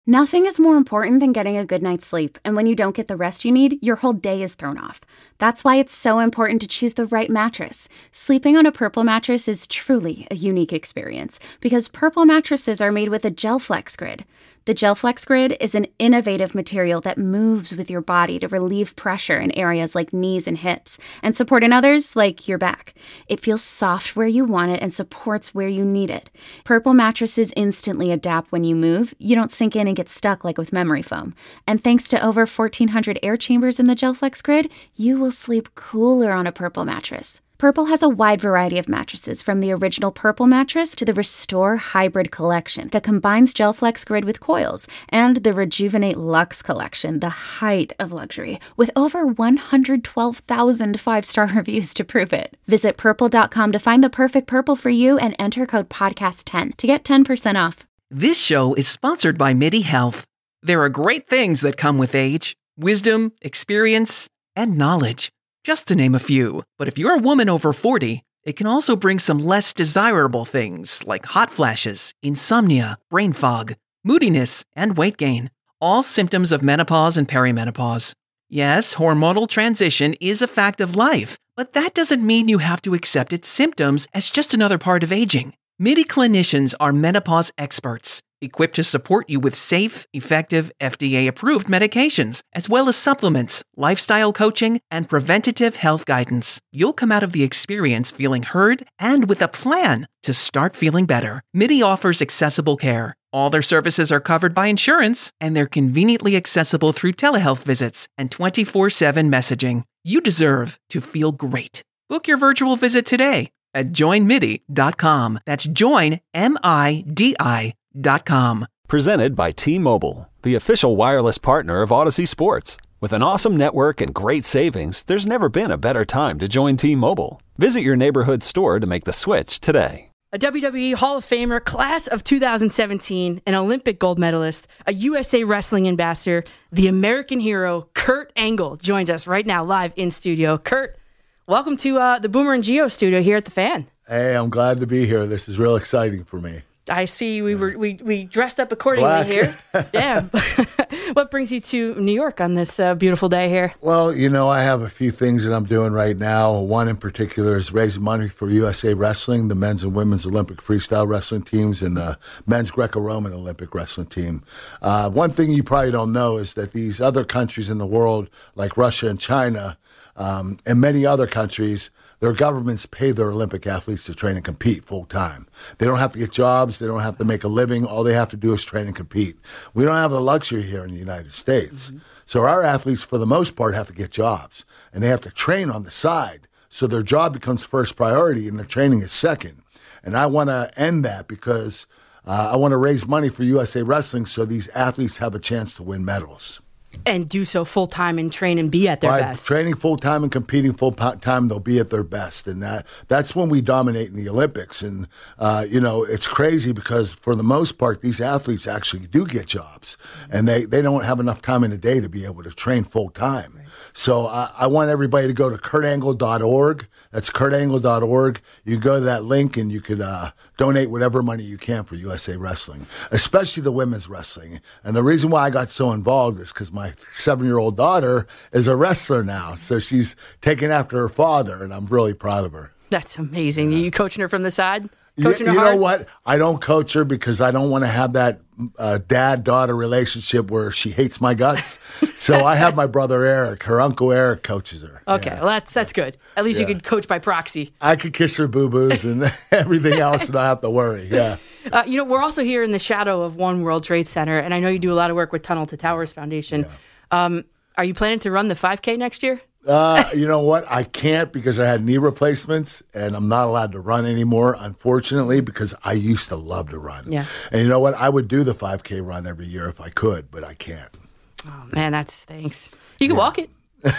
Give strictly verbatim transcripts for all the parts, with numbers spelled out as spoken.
Nothing is more important than getting a good night's sleep, and when you don't get the rest you need, your whole day is thrown off. That's why it's so important to choose the right mattress. Sleeping on a Purple mattress is truly a unique experience because Purple mattresses are made with a GelFlex Grid. The GelFlex Grid is an innovative material that moves with your body to relieve pressure in areas like knees and hips and support in others like your back. It feels soft where you want it and supports where you need it. Purple mattresses instantly adapt when you move. You don't sink in and get stuck like with memory foam. And thanks to over fourteen hundred air chambers in the GelFlex Grid, you will sleep cooler on a Purple mattress. Purple has a wide variety of mattresses, from the original Purple mattress to the Restore Hybrid collection that combines GelFlex Grid with coils, and the Rejuvenate Luxe collection, the height of luxury, with over one hundred twelve thousand five-star reviews to prove it. Visit purple dot com to find the perfect Purple for you and enter code podcast ten to get ten percent off. This show is sponsored by MIDI Health. There are great things that come with age: wisdom, experience, and knowledge, just to name a few. But if you're a woman over forty, it can also bring some less desirable things like hot flashes, insomnia, brain fog, moodiness, and weight gain, all symptoms of menopause and perimenopause. Yes, hormonal transition is a fact of life, but that doesn't mean you have to accept its symptoms as just another part of aging. MIDI clinicians are menopause experts, equipped to support you with safe, effective, F D A-approved medications, as well as supplements, lifestyle coaching, and preventative health guidance. You'll come out of the experience feeling heard and with a plan to start feeling better. MIDI offers accessible care. All their services are covered by insurance, and they're conveniently accessible through telehealth visits and twenty-four seven messaging. You deserve to feel great. Book your virtual visit today at join midi dot com. That's join, M I D I dot com. Presented by T-Mobile, the official wireless partner of Odyssey Sports. With an awesome network and great savings, there's never been a better time to join T-Mobile. Visit your neighborhood store to make the switch today. A W W E Hall of Famer, class of two thousand seventeen, an Olympic gold medalist, a U S A Wrestling ambassador, the American hero, Kurt Angle, joins us right now live in studio. Kurt, welcome to uh, the Boomer and Geo studio here at The Fan. Hey, I'm glad to be here. This is real exciting for me. I see we were we, we dressed up accordingly Black. here. Yeah. What brings you to New York on this uh, beautiful day here? Well, you know, I have a few things that I'm doing right now. One in particular is raising money for U S A Wrestling, the men's and women's Olympic freestyle wrestling teams, and the men's Greco-Roman Olympic wrestling team. Uh, one thing you probably don't know is that these other countries in the world, like Russia and China, um, and many other countries, their governments pay their Olympic athletes to train and compete full time. They don't have to get jobs. They don't have to make a living. All they have to do is train and compete. We don't have the luxury here in the United States. Mm-hmm. So our athletes, for the most part, have to get jobs, and they have to train on the side. So their job becomes first priority, and their training is second. And I want to end that because uh, I want to raise money for U S A Wrestling so these athletes have a chance to win medals. And do so full-time and train and be at their By best. training full-time and competing full-time, they'll be at their best. And that that's when we dominate in the Olympics. And, uh, you know, it's crazy because for the most part, these athletes actually do get jobs. And they, they don't have enough time in a day to be able to train full-time. Right. So I, I want everybody to go to kurt angle dot org. That's kurt angle dot org. You can go to that link and you could uh, donate whatever money you can for U S A Wrestling, especially the women's wrestling. And the reason why I got so involved is because my seven-year-old daughter is a wrestler now. So she's taken after her father, and I'm really proud of her. That's amazing. Yeah. Are you coaching her from the side? Coaching you, you know what? I don't coach her because I don't want to have that uh, dad-daughter relationship where she hates my guts. So I have my brother Eric. Her uncle Eric coaches her. Okay, yeah. Well, that's that's good. At least yeah. you could coach by proxy. I could kiss her boo-boos and everything else, and I don't have to worry. Yeah. Uh, you know, we're also here in the shadow of One World Trade Center, and I know you do a lot of work with Tunnel to Towers Foundation. Yeah. Um, are you planning to run the five K next year? Uh, you know what? I can't because I had knee replacements, and I'm not allowed to run anymore, unfortunately, because I used to love to run. Yeah. And you know what? I would do the five K run every year if I could, but I can't. Oh, man, that stinks. You can yeah. walk it.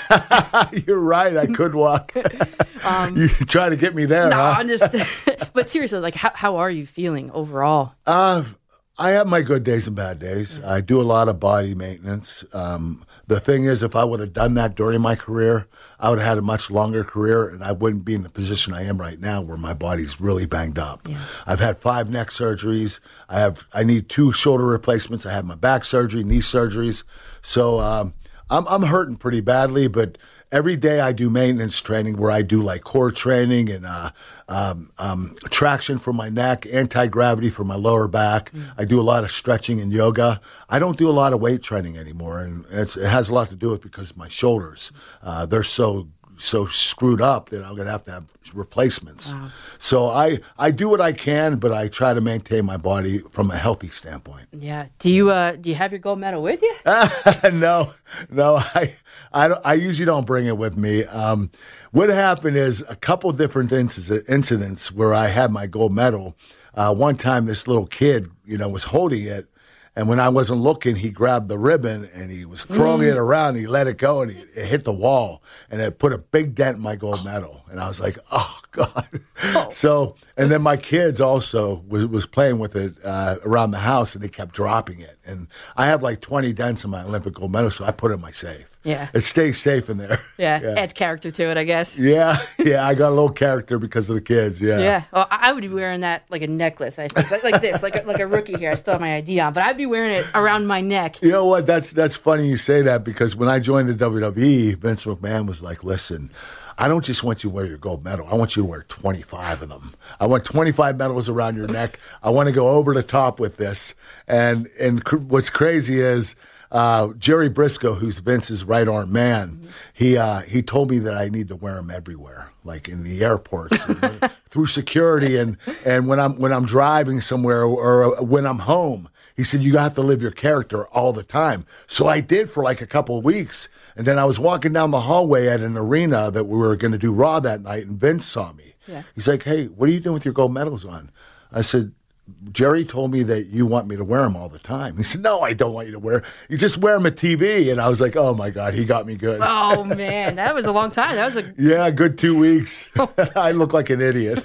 You're right. I could walk. um, you trying to get me there, no, huh? I'm just. But seriously, like, how how are you feeling overall? Uh, I have my good days and bad days. I do a lot of body maintenance. Um, the thing is, if I would have done that during my career, I would have had a much longer career, and I wouldn't be in the position I am right now, where my body's really banged up. Yeah. I've had five neck surgeries. I have. I need two shoulder replacements. I had my back surgery, knee surgeries. So um, I'm I'm hurting pretty badly, but every day I do maintenance training where I do like core training and uh, um, um, traction for my neck, anti-gravity for my lower back. Mm. I do a lot of stretching and yoga. I don't do a lot of weight training anymore, and it's, it has a lot to do with because my shoulders, uh, they're so so screwed up that I'm going to have to have replacements. Wow. So I, I do what I can, but I try to maintain my body from a healthy standpoint. Yeah. Do you uh, do you have your gold medal with you? no, no. I I, don't, I usually don't bring it with me. Um, what happened is a couple different incidents where I had my gold medal. Uh, one time, this little kid, you know, was holding it. And when I wasn't looking, he grabbed the ribbon and he was throwing mm. it around. And he let it go and he, it hit the wall and it put a big dent in my gold medal. And I was like, oh, God. Oh. So, and then my kids also was, was playing with it uh, around the house and they kept dropping it. And I have like twenty dents in my Olympic gold medal, so I put it in my safe. Yeah. It stays safe in there. Yeah. yeah. Adds character to it, I guess. Yeah. Yeah. I got a little character because of the kids. Yeah. Yeah. Well, I would be wearing that like a necklace, I think. Like, like this, like a, like a rookie here. I still have my I D on, but I'd be wearing it around my neck. You know what? That's, that's funny you say that because when I joined the W W E, Vince McMahon was like, listen, I don't just want you to wear your gold medal. I want you to wear twenty-five of them. I want twenty-five medals around your neck. I want to go over the top with this. And and cr- what's crazy is uh, Jerry Briscoe, who's Vince's right arm man, mm-hmm. he uh, he told me that I need to wear them everywhere, like in the airports, and through security, and and when I'm when I'm driving somewhere or when I'm home. He said, you have to live your character all the time. So I did for like a couple of weeks. And then I was walking down the hallway at an arena that we were going to do Raw that night, and Vince saw me. Yeah. He's like, hey, what are you doing with your gold medals on? I said, Jerry told me that you want me to wear them all the time. He said, no, I don't want you to wear. You just wear them at T V. And I was like, oh, my God, he got me good. Oh, man, that was a long time. That was a Yeah, good two weeks. I look like an idiot.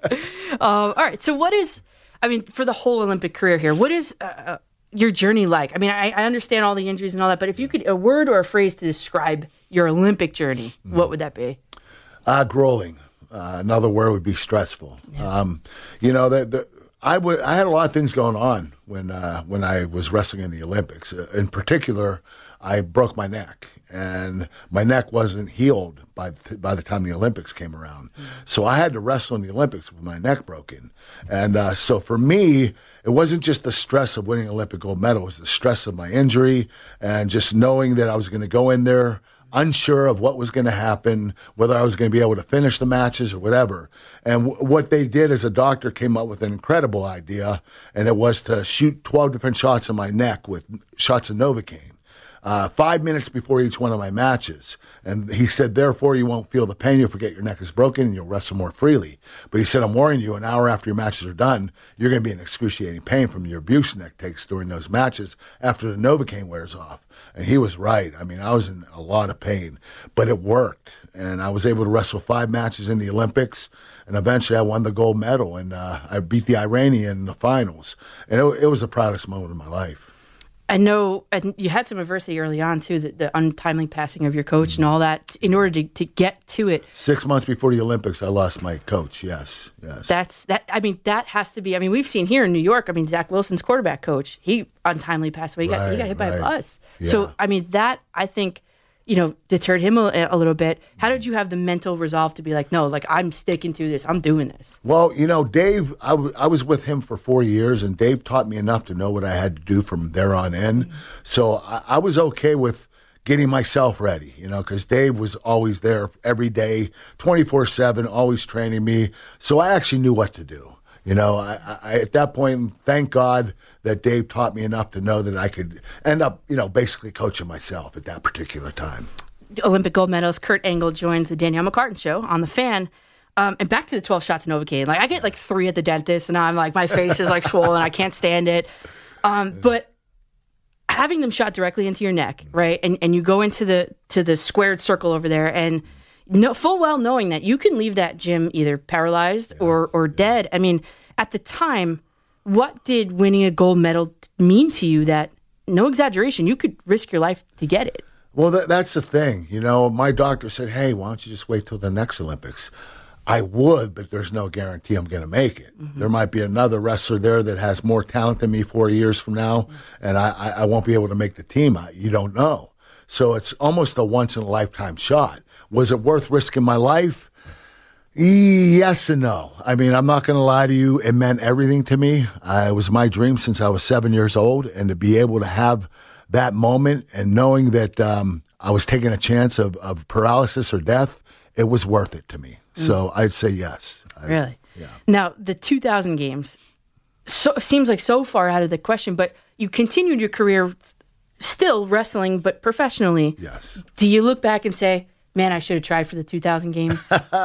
um, all right, so what is... I mean, for the whole Olympic career here, what is uh, your journey like? I mean, I, I understand all the injuries and all that, but if you could, a word or a phrase to describe your Olympic journey, mm. what would that be? Uh, grueling. Uh, another word would be stressful. Yeah. Um, you know, the, the, I, w- I had a lot of things going on when uh, when I was wrestling in the Olympics. Uh, in particular, I broke my neck, and my neck wasn't healed by by the time the Olympics came around. Mm. So I had to wrestle in the Olympics with my neck broken. And uh, so for me, it wasn't just the stress of winning Olympic gold medal. It was the stress of my injury and just knowing that I was going to go in there unsure of what was going to happen, whether I was going to be able to finish the matches or whatever. And w- what they did is a doctor came up with an incredible idea, and it was to shoot twelve different shots in my neck with shots of Novocaine. Uh, five minutes before each one of my matches. And he said, therefore, you won't feel the pain. You'll forget your neck is broken and you'll wrestle more freely. But he said, I'm warning you, an hour after your matches are done, you're going to be in excruciating pain from your abuse neck takes during those matches after the Novocaine wears off. And he was right. I mean, I was in a lot of pain, but it worked. And I was able to wrestle five matches in the Olympics. And eventually I won the gold medal. And uh, I beat the Iranian in the finals. And it, it was the proudest moment of my life. I know and you had some adversity early on, too, the, the untimely passing of your coach mm-hmm. and all that. In order to, to get to it. Six months before the Olympics, I lost my coach, yes, yes. That's that. I mean, that has to be, I mean, we've seen here in New York, I mean, Zach Wilson's quarterback coach, he untimely passed away. He, right, got, he got hit right. by a bus. Yeah. So, I mean, that, I think, you know, deterred him a, a little bit. How did you have the mental resolve to be like, no, like, I'm sticking to this. I'm doing this? Well, you know, Dave, I, w- I was with him for four years, and Dave taught me enough to know what I had to do from there on in. Mm-hmm. So I, I was okay with getting myself ready, you know, because Dave was always there every day, twenty-four seven, always training me. So I actually knew what to do. You know, I, I, at that point, thank God that Dave taught me enough to know that I could end up, you know, basically coaching myself at that particular time. Olympic gold medalist Kurt Angle joins the Danielle McCartan Show on The Fan. Um, and back to the twelve shots of Novocaine. Like, I get like three at the dentist, and I'm like, my face is like swollen. I can't stand it. Um, but having them shot directly into your neck, right? And and you go into the to the squared circle over there, and no, full well knowing that you can leave that gym either paralyzed yeah. or or dead. I mean, at the time, what did winning a gold medal mean to you that, no exaggeration, you could risk your life to get it? Well, that, that's the thing. You know, my doctor said, hey, why don't you just wait till the next Olympics? I would, but there's no guarantee I'm going to make it. Mm-hmm. There might be another wrestler there that has more talent than me four years from now, mm-hmm. and I, I, I won't be able to make the team. I, you don't know. So it's almost a once-in-a-lifetime shot. Was it worth risking my life? Yes and no. I mean, I'm not going to lie to you. It meant everything to me. Uh, it was my dream since I was seven years old, and to be able to have that moment and knowing that um, I was taking a chance of, of paralysis or death, it was worth it to me. So I'd say yes. I, really? Yeah. Now, the two thousand games so seems like so far out of the question, but you continued your career still wrestling, but professionally. Yes. Do you look back and say, man, I should have tried for the two thousand games?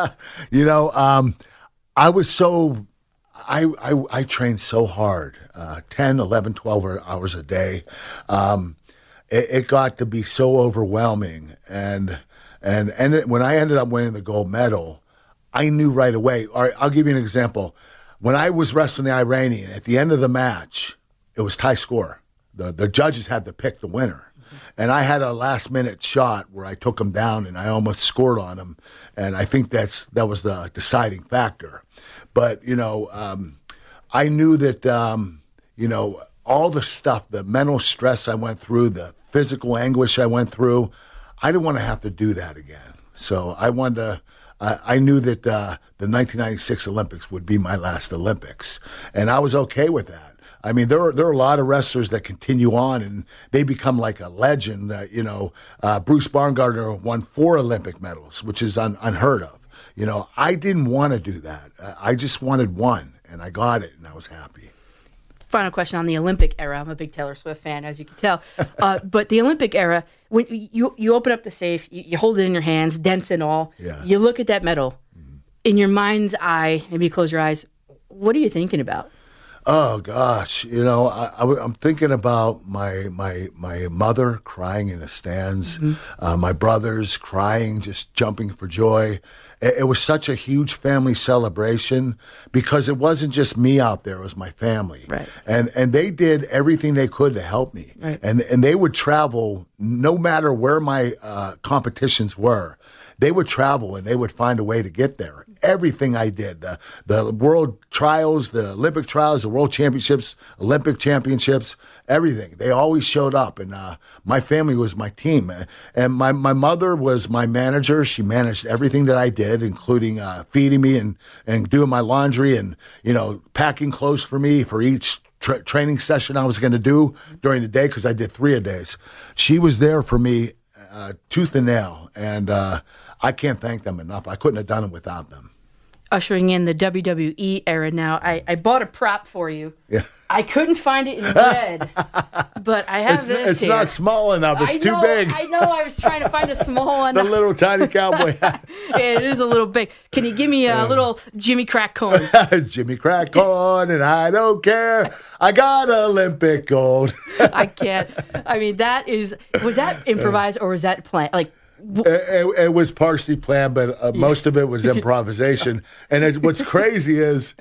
You know, um, I was so, I, I, I trained so hard, uh, ten, eleven, twelve hours a day. Um, it, it got to be so overwhelming. And, and, and it, when I ended up winning the gold medal, I knew right away. All right, I'll give you an example. When I was wrestling the Iranian, at the end of the match, it was tie score. The the judges had to pick the winner. Mm-hmm. And I had a last-minute shot where I took him down and I almost scored on him. And I think that's that was the deciding factor. But, you know, um, I knew that, um, you know, all the stuff, the mental stress I went through, the physical anguish I went through, I didn't want to have to do that again. So I wanted to... I knew that uh, the nineteen ninety-six Olympics would be my last Olympics, and I was okay with that. I mean, there are there are a lot of wrestlers that continue on, and they become like a legend. Uh, you know, uh, Bruce Baumgartner won four Olympic medals, which is un- unheard of. You know, I didn't want to do that. Uh, I just wanted one, and I got it, and I was happy. Final question on the Olympic era. I'm a big Taylor Swift fan, as you can tell. Uh, but the Olympic era, when you you open up the safe, you, you hold it in your hands, dents and all. Yeah. You look at that medal. Mm-hmm. In your mind's eye, maybe you close your eyes. What are you thinking about? Oh gosh, you know, I, I, I'm thinking about my my my mother crying in the stands, mm-hmm. uh, my brothers crying, just jumping for joy. It, it was such a huge family celebration because it wasn't just me out there; it was my family, right? And and they did everything they could to help me, right. and and they would travel no matter where my uh, competitions were. They would travel and they would find a way to get there. Everything I did, the, the world trials, the Olympic trials, the world championships, Olympic championships, everything. They always showed up, and uh, my family was my team. And my, my mother was my manager. She managed everything that I did, including uh, feeding me and, and doing my laundry and, you know, packing clothes for me for each tra- training session I was going to do during the day, because I did three a days. She was there for me uh, tooth and nail, and uh, I can't thank them enough. I couldn't have done it without them. Ushering in the W W E era now, I, I bought a prop for you. Yeah. I couldn't find it in red, but I have it's, this It's here. not small enough. It's I too know, big. I know. I was trying to find a small one. The little tiny cowboy hat. It is a little big. Can you give me a little Jimmy Crack Corn? Jimmy Crack Corn, and I don't care. I got Olympic gold. I can't. I mean, that is, was that improvised or was that planned? Like, It, it, it was partially planned, but uh, most of it was improvisation. And it, what's crazy is,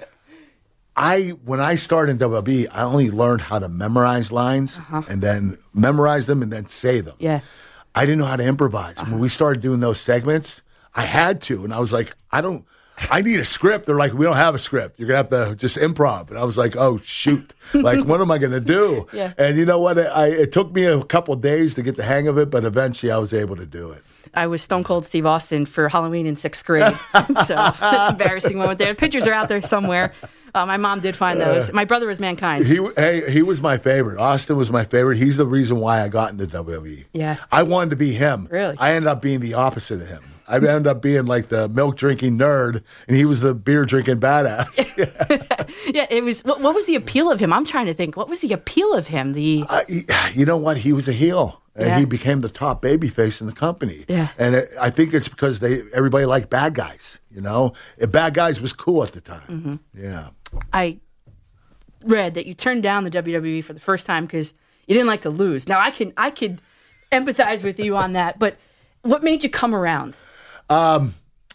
I when I started in W W E, I only learned how to memorize lines uh-huh. and then memorize them and then say them. Yeah, I didn't know how to improvise. Uh-huh. When we started doing those segments, I had to, and I was like, I don't. I need a script. They're like, we don't have a script. You're going to have to just improv. And I was like, oh, shoot. Like, what am I going to do? Yeah. And you know what? It, I, it took me a couple of days to get the hang of it, but eventually I was able to do it. I was Stone Cold Steve Austin for Halloween in sixth grade. So that's an embarrassing moment there. Pictures are out there somewhere. Uh, my mom did find those. My brother was Mankind. He hey, he was my favorite. Austin was my favorite. He's the reason why I got into W W E. Yeah. I wanted to be him. Really? I ended up being the opposite of him. I ended up being like the milk-drinking nerd, and he was the beer-drinking badass. Yeah, it was. What, what was the appeal of him? I'm trying to think. What was the appeal of him? The uh, he, you know what? He was a heel, and yeah. he became the top babyface in the company. Yeah. And it, I think it's because they everybody liked bad guys. You know, bad guys was cool at the time. Mm-hmm. Yeah. I read that you turned down the W W E for the first time because you didn't like to lose. Now I can I could empathize with you on that, but what made you come around? Um,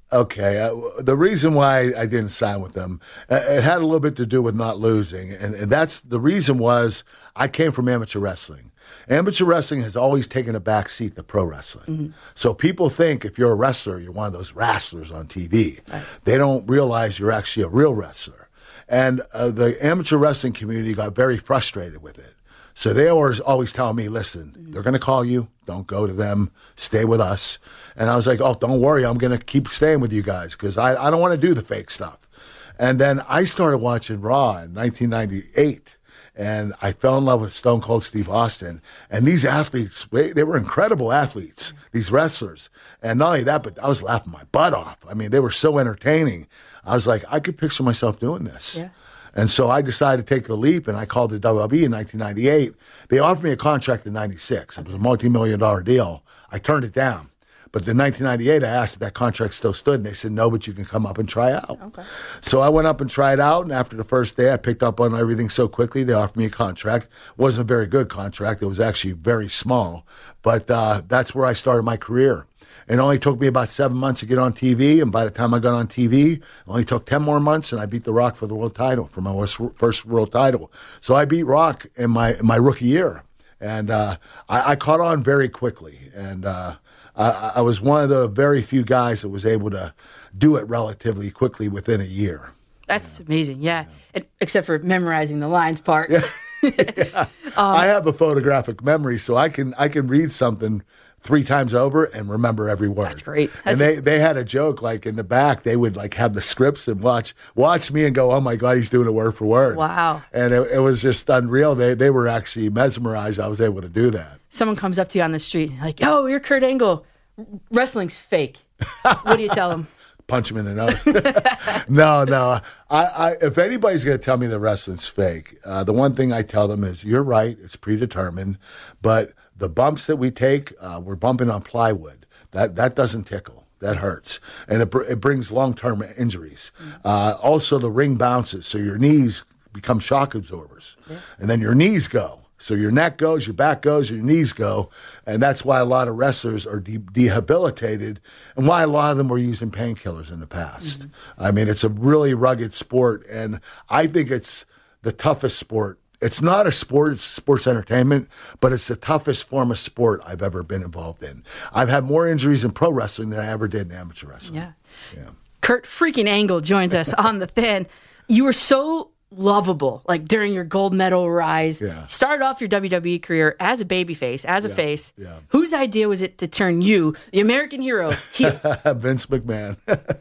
Okay, uh, the reason why I didn't sign with them, uh, it had a little bit to do with not losing, and, and that's the reason was I came from amateur wrestling. Amateur wrestling has always taken a back seat to pro wrestling. Mm-hmm. So people think if you're a wrestler, you're one of those wrestlers on T V. Right. They don't realize you're actually a real wrestler. And uh, the amateur wrestling community got very frustrated with it. So they always always tell me, listen, mm-hmm. they're going to call you. Don't go to them. Stay with us. And I was like, oh, don't worry. I'm going to keep staying with you guys because I, I don't want to do the fake stuff. And then I started watching Raw in nineteen ninety-eight. And I fell in love with Stone Cold Steve Austin. And these athletes, they, they were incredible athletes, these wrestlers. And not only that, but I was laughing my butt off. I mean, they were so entertaining. I was like, I could picture myself doing this. Yeah. And so I decided to take the leap, and I called the W W E in nineteen ninety-eight. They offered me a contract in ninety-six. It was a multi-million dollar deal. I turned it down. But in nineteen ninety-eight, I asked if that contract still stood, and they said, no, but you can come up and try out. Okay. So I went up and tried out, and after the first day, I picked up on everything so quickly, they offered me a contract. It wasn't a very good contract. It was actually very small. But uh, that's where I started my career. It only took me about seven months to get on T V, and by the time I got on T V, it only took ten more months, and I beat The Rock for the world title, for my first world title. So I beat Rock in my in my rookie year, and uh, I, I caught on very quickly, and uh, I, I was one of the very few guys that was able to do it relatively quickly within a year. That's yeah. amazing, yeah. yeah. And, except for memorizing the lines part. Yeah. yeah. Um, I have a photographic memory, so I can I can read something three times over and remember every word. That's great. That's and they, they had a joke, like in the back, they would like have the scripts and watch watch me and go, oh my God, he's doing it word for word. Wow. And it, it was just unreal. They they were actually mesmerized I was able to do that. Someone comes up to you on the street, like, oh, you're Kurt Angle. Wrestling's fake. What do you tell them? Punch him in the nose. no, no. I, I, if anybody's going to tell me that wrestling's fake, uh, the one thing I tell them is, you're right, it's predetermined, but the bumps that we take, uh, we're bumping on plywood. That that doesn't tickle. That hurts. And it, it brings long-term injuries. Uh, also, the ring bounces, so your knees become shock absorbers. Yeah. And then your knees go. So your neck goes, your back goes, your knees go. And that's why a lot of wrestlers are de- debilitated and why a lot of them were using painkillers in the past. Mm-hmm. I mean, it's a really rugged sport, and I think it's the toughest sport. It's not a sport, it's sports entertainment, but it's the toughest form of sport I've ever been involved in. I've had more injuries in pro wrestling than I ever did in amateur wrestling. Yeah. yeah. Kurt freaking Angle joins us on the Fan. You were so lovable, like during your gold medal rise. Yeah. Started off your W W E career as a babyface, as a yeah. face. Yeah. Whose idea was it to turn you, the American hero, heel? Vince McMahon.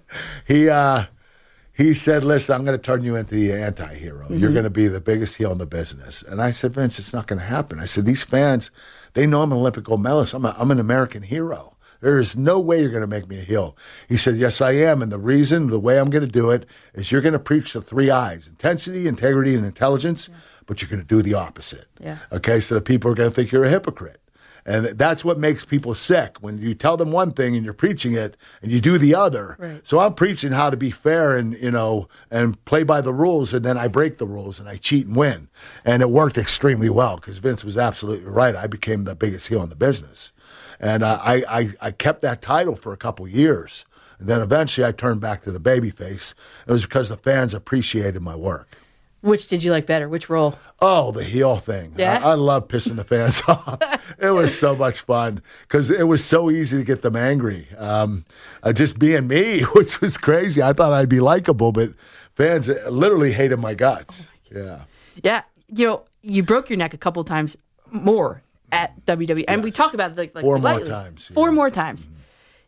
he, uh, He said, listen, I'm going to turn you into the anti-hero. Mm-hmm. You're going to be the biggest heel in the business. And I said, Vince, it's not going to happen. I said, these fans, they know I'm an Olympic gold medalist. I'm, a, I'm an American hero. There is no way you're going to make me a heel. He said, yes, I am. And the reason, the way I'm going to do it is you're going to preach the three I's, intensity, integrity, and intelligence, yeah. but you're going to do the opposite. Yeah. Okay, so the people are going to think you're a hypocrite. And that's what makes people sick, when you tell them one thing and you're preaching it and you do the other. Right. So I'm preaching how to be fair and, you know, and play by the rules, and then I break the rules and I cheat and win. And it worked extremely well because Vince was absolutely right. I became the biggest heel in the business. And uh, I, I, I kept that title for a couple years. And then eventually I turned back to the babyface. It was because the fans appreciated my work. Which did you like better? Which role? Oh, the heel thing. Yeah? I, I love pissing the fans off. It was so much fun because it was so easy to get them angry. Um, uh, just being me, which was crazy. I thought I'd be likable, but fans literally hated my guts. Oh my yeah. Yeah. You know, you broke your neck a couple of times more at W W E. And yes. we talk about it like, like Four more lightly. times. Four yeah. more times. Mm-hmm.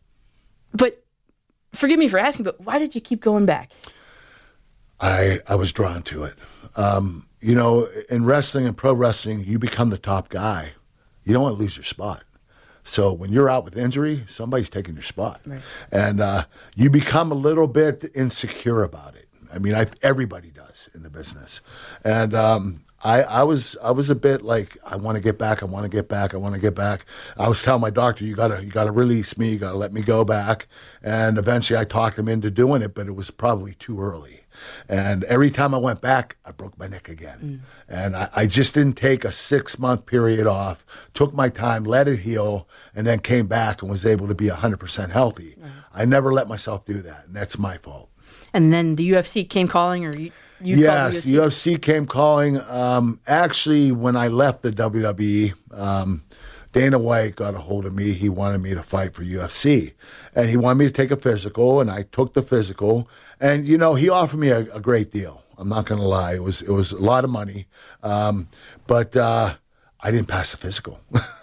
But forgive me for asking, but why did you keep going back? I, I was drawn to it. Um, you know, in wrestling and pro wrestling, you become the top guy. You don't want to lose your spot. So when you're out with injury, somebody's taking your spot. Right. And uh, you become a little bit insecure about it. I mean, I, everybody does in the business. And um, I, I was I was a bit like, I want to get back, I want to get back, I want to get back. I was telling my doctor, you gotta you gotta release me, you gotta let me go back. And eventually I talked him into doing it, but it was probably too early. And every time I went back, I broke my neck again. Mm. And I, I just didn't take a six-month period off, took my time, let it heal, and then came back and was able to be one hundred percent healthy. Mm. I never let myself do that, and that's my fault. And then the U F C came calling, or you, you yes, called the U F C? U F C came calling. Um, actually, when I left the W W E, um, Dana White got a hold of me. He wanted me to fight for U F C, and he wanted me to take a physical, and I took the physical. And you know, he offered me a, a great deal. I'm not going to lie; it was it was a lot of money, um, but uh, I didn't pass the physical,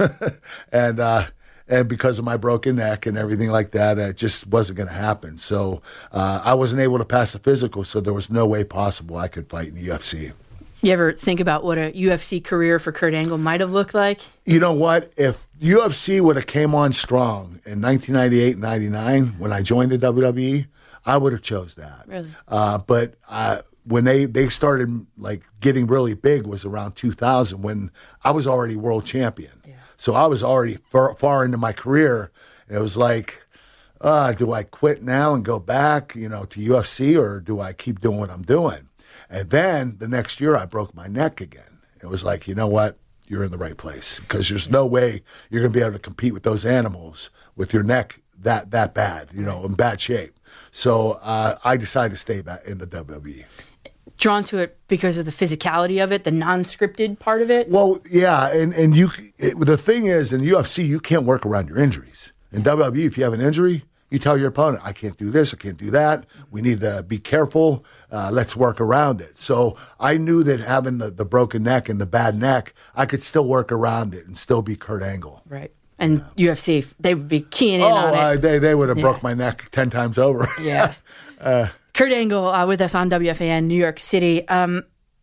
and. Uh, And because of my broken neck and everything like that, it just wasn't going to happen. So uh, I wasn't able to pass the physical, so there was no way possible I could fight in the U F C. You ever think about what a U F C career for Kurt Angle might have looked like? You know what? If U F C would have came on strong in nineteen ninety-eight, ninety-nine, when I joined the W W E, I would have chose that. Really? Uh, but uh, when they, they started like getting really big was around two thousand, when I was already world champion. Yeah. So I was already far, far into my career. And it was like, uh, do I quit now and go back, you know, to U F C, or do I keep doing what I'm doing? And then the next year I broke my neck again. It was like, you know what? You're in the right place, because there's no way you're going to be able to compete with those animals with your neck that that bad, you know, in bad shape. So uh, I decided to stay back in the W W E. Drawn to it because of the physicality of it, the non-scripted part of it? Well, yeah, and, and you. It, the thing is, in U F C, you can't work around your injuries. In W W E, if you have an injury, you tell your opponent, I can't do this, I can't do that. We need to be careful. Uh, let's work around it. So I knew that having the, the broken neck and the bad neck, I could still work around it and still be Kurt Angle. Right. And yeah. U F C, they would be keying in oh, on it. Uh, they, they would have yeah. broke my neck ten times over. Yeah. uh, Kurt Angle uh, with us on W F A N, New York City. Um,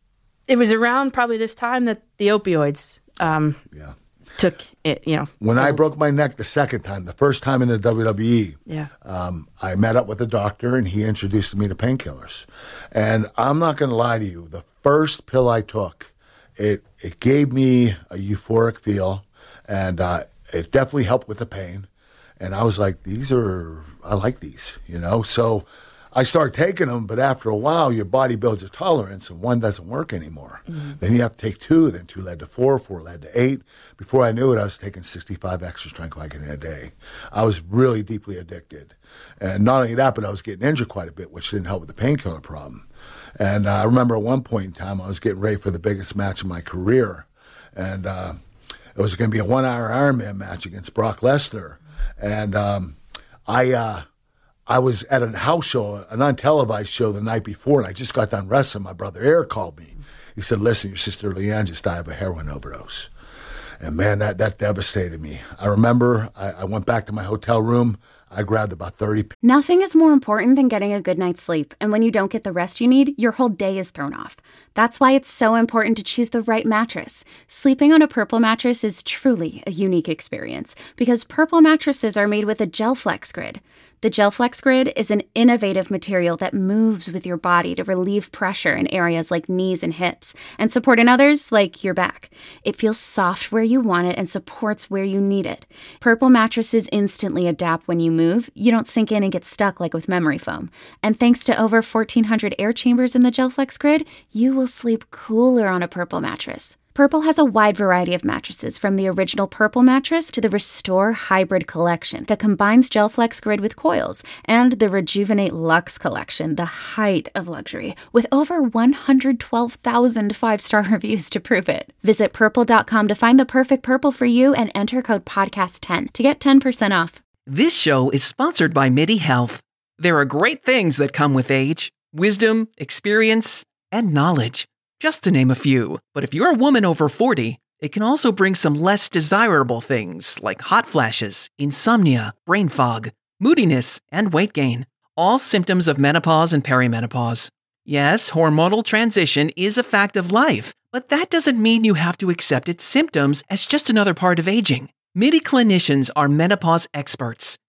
it was around probably this time that the opioids um, yeah. took it, you know. When I broke my neck the second time, the first time in the W W E, yeah. um, I met up with a doctor, and he introduced me to painkillers. And I'm not going to lie to you, the first pill I took, it, it gave me a euphoric feel, and uh, it definitely helped with the pain. And I was like, these are, I like these, you know. So I started taking them, but after a while, your body builds a tolerance, and one doesn't work anymore. Mm-hmm. Then you have to take two, then two led to four, four led to eight. Before I knew it, I was taking sixty-five extra strength Vicodin a day. I was really deeply addicted. And not only that, but I was getting injured quite a bit, which didn't help with the painkiller problem. And uh, I remember at one point in time, I was getting ready for the biggest match of my career. And uh, it was going to be a one-hour Ironman match against Brock Lesnar. And um, I... Uh, I was at a house show, an untelevised show the night before, and I just got done wrestling. My brother Eric called me. He said, listen, your sister Leanne just died of a heroin overdose. And man, that, that devastated me. I remember I, I went back to my hotel room. I grabbed about thirty. Nothing is more important than getting a good night's sleep. And when you don't get the rest you need, your whole day is thrown off. That's why it's so important to choose the right mattress. Sleeping on a Purple mattress is truly a unique experience, because Purple mattresses are made with a GelFlex Grid. The GelFlex Grid is an innovative material that moves with your body to relieve pressure in areas like knees and hips, and support in others like your back. It feels soft where you want it and supports where you need it. Purple mattresses instantly adapt when you move. You don't sink in and get stuck like with memory foam. And thanks to over fourteen hundred air chambers in the GelFlex Grid, you will sleep cooler on a Purple mattress. Purple has a wide variety of mattresses, from the original Purple mattress to the Restore Hybrid collection that combines GelFlex Grid with coils, and the Rejuvenate Luxe collection, the height of luxury, with over one hundred twelve thousand five-star reviews to prove it. Visit purple dot com to find the perfect Purple for you and enter code podcast ten to get ten percent off. This show is sponsored by MIDI Health. There are great things that come with age: wisdom, experience, and knowledge, just to name a few. But if you're a woman over forty, it can also bring some less desirable things like hot flashes, insomnia, brain fog, moodiness, and weight gain, all symptoms of menopause and perimenopause. Yes, hormonal transition is a fact of life, but that doesn't mean you have to accept its symptoms as just another part of aging. MIDI clinicians are menopause experts.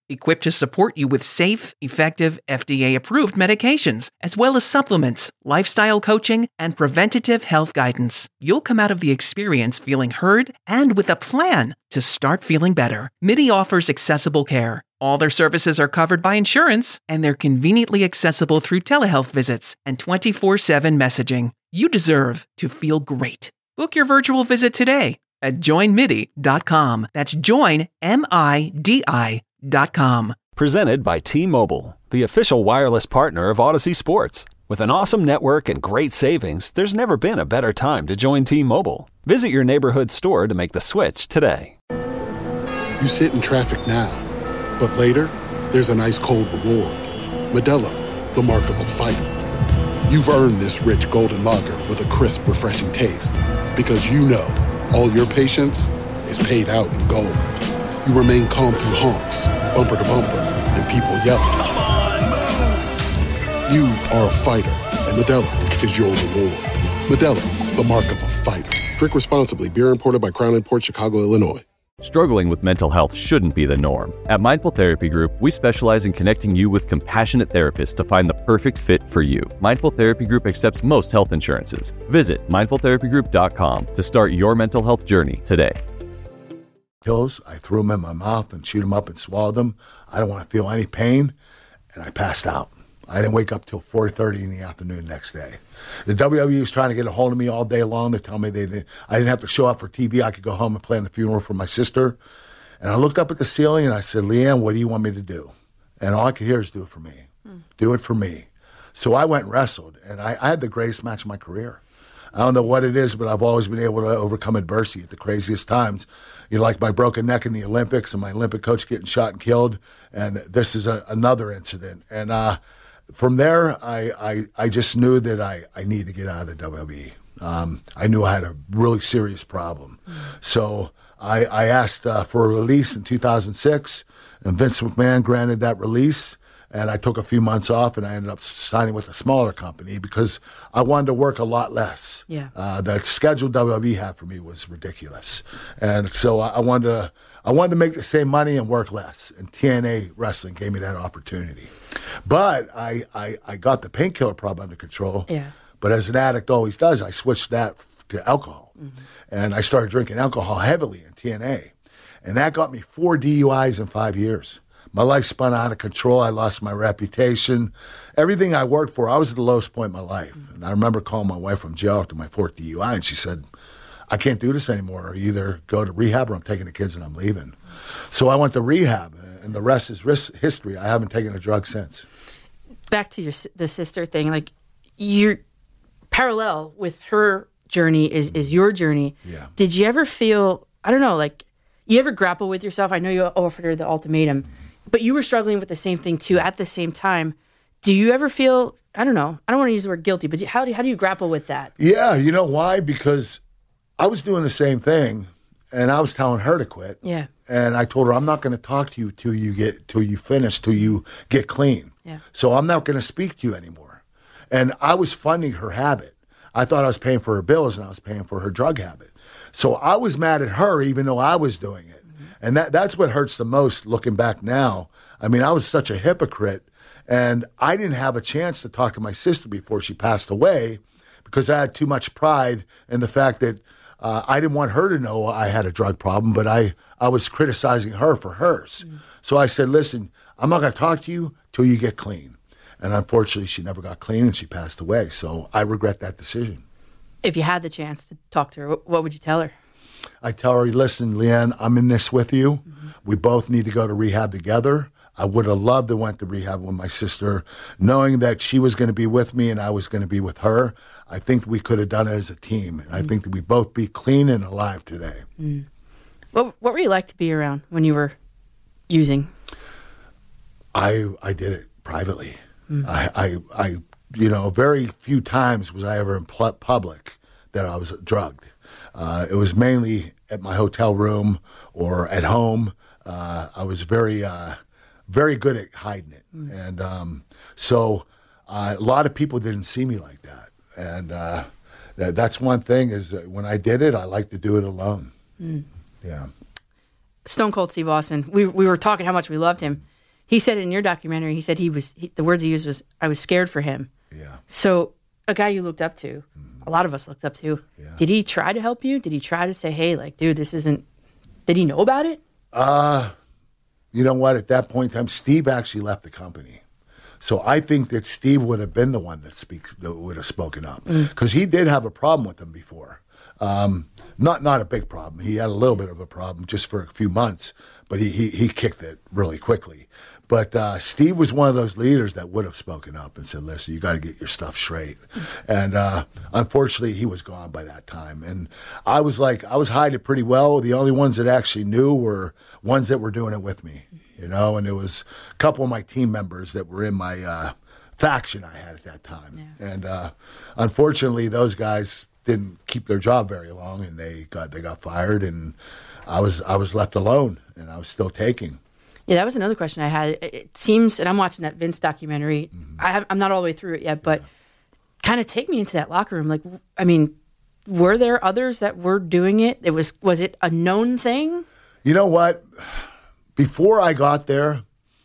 equipped to support you with safe, effective, F D A-approved medications, as well as supplements, lifestyle coaching, and preventative health guidance. You'll come out of the experience feeling heard and with a plan to start feeling better. MIDI offers accessible care. All their services are covered by insurance, and they're conveniently accessible through telehealth visits and twenty-four seven messaging. You deserve to feel great. Book your virtual visit today at join midi dot com. That's join, M I D I dot com. Presented by T-Mobile, the official wireless partner of Odyssey Sports. With an awesome network and great savings, there's never been a better time to join T-Mobile. Visit your neighborhood store to make the switch today. You sit in traffic now, but later, there's an ice-cold reward. Modelo, the mark of a fighter. You've earned this rich golden lager with a crisp, refreshing taste. Because you know, all your patience is paid out in gold. You remain calm through honks, bumper to bumper, and people yelling. Come on, move! You are a fighter, and Modelo is your reward. Modelo, the mark of a fighter. Drink responsibly. Beer imported by Crown Imports, Chicago, Illinois. Struggling with mental health shouldn't be the norm. At Mindful Therapy Group, we specialize in connecting you with compassionate therapists to find the perfect fit for you. Mindful Therapy Group accepts most health insurances. Visit mindful therapy group dot com to start your mental health journey today. Pills, I threw them in my mouth and chewed them up and swallowed them. I don't want to feel any pain, and I passed out. I didn't wake up till four thirty in the afternoon the next day. The W W E was trying to get a hold of me all day long to tell me they didn't, I didn't have to show up for T V. I could go home and plan the funeral for my sister. And I looked up at the ceiling and I said, Leanne, what do you want me to do? And all I could hear is do it for me. Mm. Do it for me. So I went and wrestled, and I, I had the greatest match of my career. I don't know what it is, but I've always been able to overcome adversity at the craziest times. You know, like my broken neck in the Olympics and my Olympic coach getting shot and killed. And this is a, another incident. And, uh, From there, I, I, I just knew that I, I needed to get out of the W W E. Um, I knew I had a really serious problem. Mm. So I, I asked uh, for a release in two thousand six, and Vince McMahon granted that release. And I took a few months off, and I ended up signing with a smaller company because I wanted to work a lot less. Yeah. Uh, the schedule W W E had for me was ridiculous. And so I, I wanted to I wanted to make the same money and work less. And T N A Wrestling gave me that opportunity. But I, I, I got the painkiller problem under control. Yeah. But as an addict always does, I switched that to alcohol. Mm-hmm. And I started drinking alcohol heavily in T N A. And that got me four D U Is in five years. My life spun out of control. I lost my reputation. Everything I worked for, I was at the lowest point in my life. Mm-hmm. And I remember calling my wife from jail after my fourth D U I, and she said, I can't do this anymore. Either go to rehab or I'm taking the kids and I'm leaving. So I went to rehab, and the rest is ris- history. I haven't taken a drug since. Back to your the sister thing, like you're parallel with her journey is is your journey. Yeah. Did you ever feel, I don't know, like you ever grapple with yourself? I know you offered her the ultimatum, but you were struggling with the same thing too at the same time. Do you ever feel, I don't know, I don't want to use the word guilty, but how do how do you grapple with that? Yeah, you know why? Because I was doing the same thing, and I was telling her to quit. Yeah. And I told her, I'm not going to talk to you till you get till you finish, till you get clean. Yeah. So I'm not going to speak to you anymore. And I was funding her habit. I thought I was paying for her bills, and I was paying for her drug habit. So I was mad at her, even though I was doing it. Mm-hmm. And that that's what hurts the most looking back now. I mean, I was such a hypocrite, and I didn't have a chance to talk to my sister before she passed away because I had too much pride in the fact that Uh, I didn't want her to know I had a drug problem, but I, I was criticizing her for hers. Mm. So I said, listen, I'm not going to talk to you till you get clean. And unfortunately, she never got clean and she passed away. So I regret that decision. If you had the chance to talk to her, what would you tell her? I tell her, listen, Leanne, I'm in this with you. Mm-hmm. We both need to go to rehab together. I would have loved to went to rehab with my sister, knowing that she was going to be with me and I was going to be with her. I think we could have done it as a team. And mm. I think that we both be clean and alive today. Mm. What What were you like to be around when you were using? I I did it privately. Mm. I, I, I, you know, very few times was I ever in pl- public that I was drugged. Uh, it was mainly at my hotel room or at home. Uh, I was very... Uh, very good at hiding it. Mm. And um, so uh, a lot of people didn't see me like that. And uh, that, that's one thing is that when I did it, I like to do it alone. Mm. Yeah. Stone Cold Steve Austin, we we were talking how much we loved him. He said in your documentary, he said he was, he, the words he used was, I was scared for him. Yeah. So a guy you looked up to, a lot of us looked up to, Yeah. did he try to help you? Did he try to say, hey, like, dude, this isn't, did he know about it? Uh, you know what? At that point in time, Steve actually left the company. So I think that Steve would have been the one that speaks, that would have spoken up. Because he did have a problem with him before. Um, not not a big problem. He had a little bit of a problem just for a few months, but he he, he kicked it really quickly. But uh, Steve was one of those leaders that would have spoken up and said, listen, you got to get your stuff straight. And uh, unfortunately, he was gone by that time. And I was like, I was hiding pretty well. The only ones that actually knew were ones that were doing it with me, you know, and it was a couple of my team members that were in my uh, faction I had at that time. Yeah. And uh, unfortunately, those guys didn't keep their job very long, and they got they got fired, and I was I was left alone, and I was still taking. Yeah, that was another question I had. It, it seems, and I'm watching that Vince documentary. Mm-hmm. I have, I'm not all the way through it yet, but yeah. kind of take me into that locker room. Like, I mean, were there others that were doing it? It was was it a known thing? You know what? Before I got there,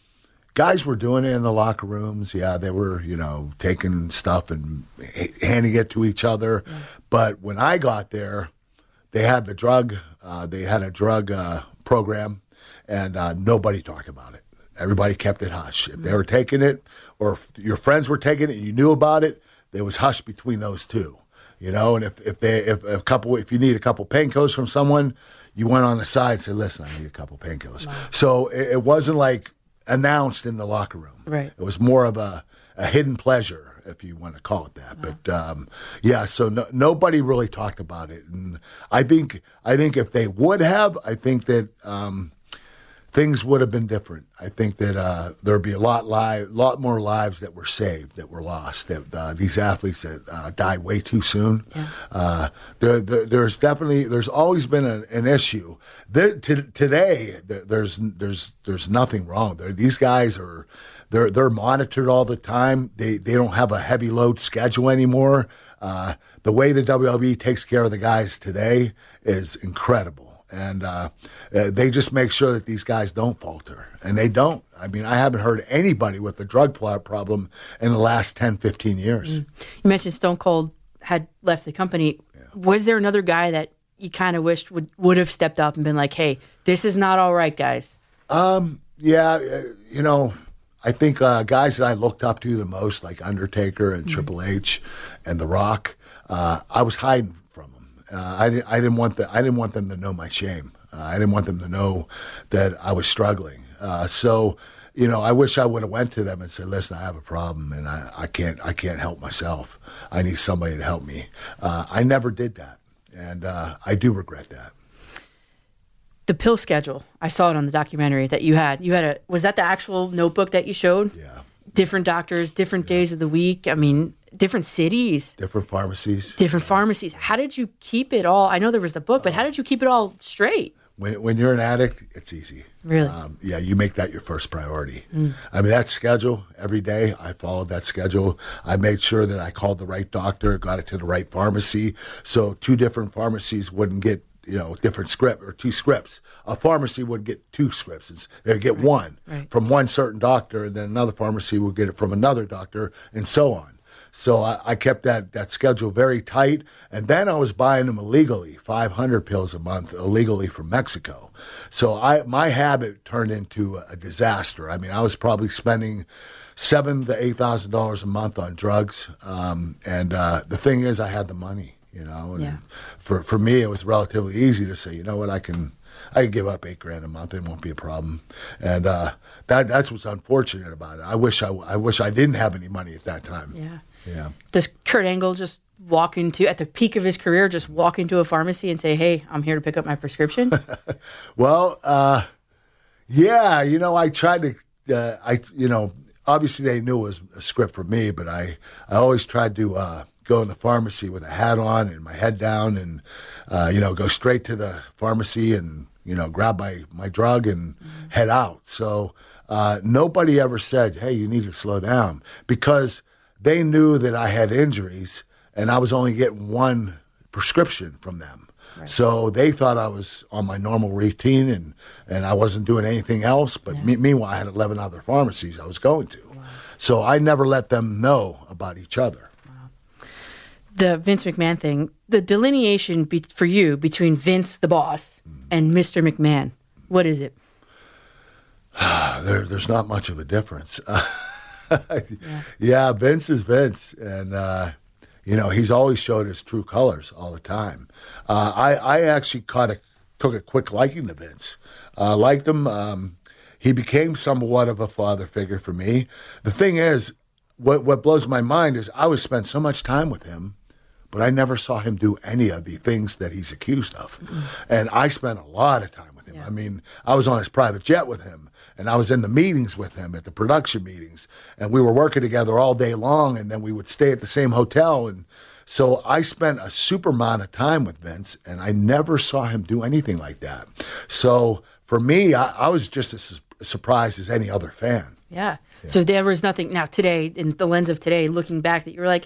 guys were doing it in the locker rooms. Yeah, they were, you know, taking stuff and handing it to each other. Yeah. But when I got there, they had the drug. Uh, they had a drug uh, program, and uh, nobody talked about it. Everybody kept it hush. If they were taking it, or if your friends were taking it, and you knew about it, there was hush between those two. You know, and if if they if a couple if you need a couple painkillers from someone, you went on the side and said, "Listen, I need a couple painkillers." Wow. So it, it wasn't like announced in the locker room. Right. It was more of a, a hidden pleasure, if you want to call it that. Wow. But um, yeah, so no, nobody really talked about it, and I think I think if they would have, I think that um, things would have been different. I think that uh, there'd be a lot li- lot more lives that were saved, that were lost. That uh, these athletes that uh, died way too soon. Yeah. Uh, there, there, there's definitely there's always been a, an issue. There, t- today, there, there's there's there's nothing wrong. There, these guys are they're they're monitored all the time. They they don't have a heavy load schedule anymore. Uh, the way the W W E takes care of the guys today is incredible. And uh, uh, they just make sure that these guys don't falter. And they don't. I mean, I haven't heard anybody with a drug problem in the last ten, fifteen years. Mm. You mentioned Stone Cold had left the company. Yeah. Was there another guy that you kind of wished would, would have stepped up and been like, hey, this is not all right, guys? Um, yeah, uh, you know, I think uh, guys that I looked up to the most, like Undertaker and mm-hmm. Triple H and The Rock, uh, I was hiding from them. Uh, I, didn't, I didn't want the, I didn't want them to know my shame. Uh, I didn't want them to know that I was struggling. Uh, so, you know, I wish I would have went to them and said, "Listen, I have a problem, and I, I can't, I can't help myself. I need somebody to help me." Uh, I never did that, and uh, I do regret that. The pill schedule, I saw it on the documentary that you had. You had a, was that the actual notebook that you showed? Yeah. Different doctors, different yeah. days of the week. I mean, different cities. Different pharmacies. Different pharmacies. How did you keep it all? I know there was the book, but how did you keep it all straight? When when you're an addict, it's easy. Really? Um, yeah, you make that your first priority. Mm. I mean, that schedule, every day, I followed that schedule. I made sure that I called the right doctor, got it to the right pharmacy, so two different pharmacies wouldn't get, you know, different script or two scripts. A pharmacy would get two scripts. They'd get right. one right. from one certain doctor, and then another pharmacy would get it from another doctor, and so on. So I, I kept that, that schedule very tight. And then I was buying them illegally, five hundred pills a month illegally from Mexico. So I my habit turned into a disaster. I mean, I was probably spending seven to eight thousand dollars a month on drugs. Um, and uh, the thing is, I had the money, you know. And yeah. for for me, it was relatively easy to say, you know what, I can I can give up eight grand a month. It won't be a problem. And uh, that that's what's unfortunate about it. I wish I I wish I didn't have any money at that time. Yeah. Yeah. Does Kurt Angle just walk into, at the peak of his career, just walk into a pharmacy and say, "Hey, I'm here to pick up my prescription"? Well, uh, yeah, you know, I tried to, uh, I, you know, obviously they knew it was a script for me, but I, I always tried to uh, go in the pharmacy with a hat on and my head down and, uh, you know, go straight to the pharmacy and, you know, grab my, my drug and mm-hmm. head out. So uh, nobody ever said, "Hey, you need to slow down," because they knew that I had injuries and I was only getting one prescription from them. Right. So they thought I was on my normal routine and, and I wasn't doing anything else. But yeah. me, meanwhile, I had eleven other pharmacies I was going to. Wow. So I never let them know about each other. Wow. The Vince McMahon thing, the delineation be- for you between Vince, the boss, mm. and Mister McMahon, what is it? there, there's not much of a difference. yeah. yeah, Vince is Vince. And, uh, you know, he's always showed his true colors all the time. Uh, I, I actually caught a, took a quick liking to Vince. Uh, liked him. Um, he became somewhat of a father figure for me. The thing is, what, what blows my mind is I would spend so much time with him, but I never saw him do any of the things that he's accused of. Mm-hmm. And I spent a lot of time with him. Yeah. I mean, I was on his private jet with him. And I was in the meetings with him, at the production meetings, and we were working together all day long, and then we would stay at the same hotel. And so I spent a super amount of time with Vince, and I never saw him do anything like that. So for me, I, I was just as surprised as any other fan. Yeah. yeah. So there was nothing, now today, in the lens of today, looking back, that you were like,